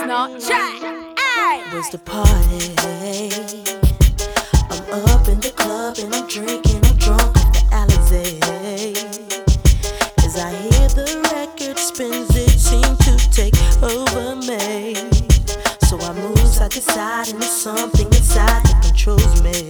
now. Was the party? I'm up in the club and I'm drinking, I'm drunk off the Alizé. As I hear the record spins, it seems to take over me. So I move side to side and there's something inside that controls me.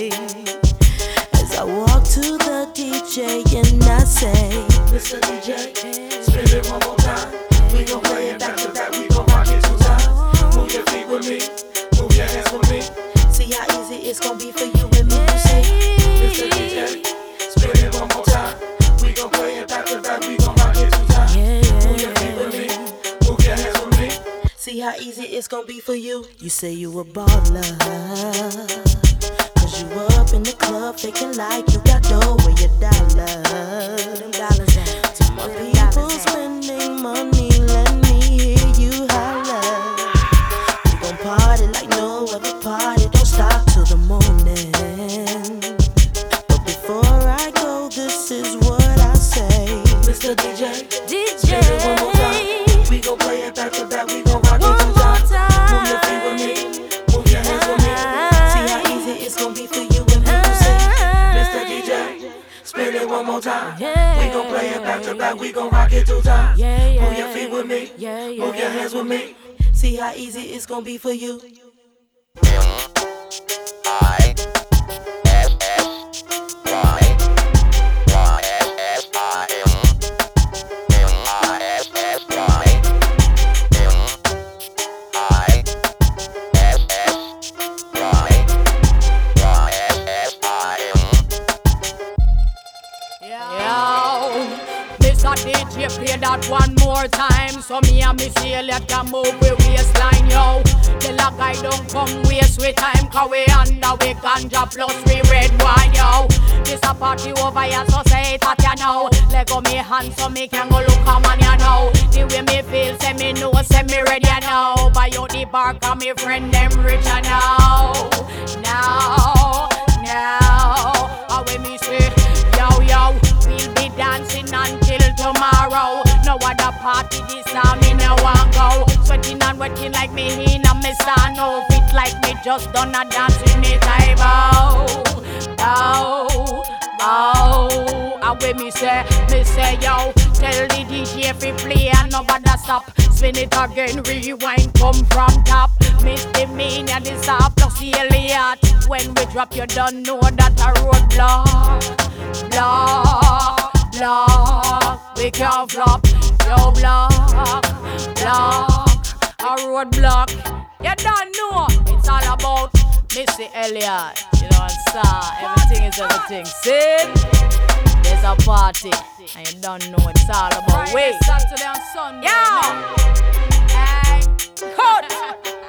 As I walk to the DJ and I say, Mr. DJ, spin it one more time. We gon' play it back to back, we gon' rock it 2 times. Move your feet with me, move your hands with me. see how easy it's gonna be for you and me. You say, Mr. DJ, spin it one more time. We gon' play it back to back, we gon' rock it 2 times. Move your feet with me, move your hands with me. see how easy it's gonna be for you. You say you a baller, cause you up in the club faking like you got dough with your dollars. Them dollars at? To my people spending money, let me hear you holler. We gon' party like no other party, don't stop till the morning. But before I go, this is what I say. Mr. DJ, spin it one more time. We gon' play it back to back, we gon' rock it 2 times. Move your feet with me, move your hands with me. See how easy it's gonna be for you and me. You say, Mr. DJ, spin it one more time. We gon' play it back to back, we gon' rock it 2 times. Move your feet with me, move your hands with me. see how easy it's gonna be for you. Mr. DJ, play that one more time. So me and Missy Elliott can move with waistline, yo. Tell a guy don't come waste with time, cause we under we ganja plus we red wine, yo. This a party over here, so say it at ya now. Let go me hand so me can go look come on ya now. The way me feel, say me know, say me ready ya now. Buy out the bar, cause me friend them richer now. Now, how when me say, yo, we'll be dancing until tomorrow. No other party this time me no want go. Sweating and wetting like me in a me stand. No fit like me just done a dance in me time. And when me say yo, tell the DJ if he play and nobody stop. Spin it again, rewind, come from top. Misdemeanor, this a plus Elliott. When we drop you don't know that a roadblock. Block, we can't flop. Yo, block, a roadblock. You don't know, it's all about Missy Elliott. You know what I'm saying? Everything is everything. See? There's a party, and you don't know it's all about. Wait, Saturday and Sunday. Yo, hey, cut.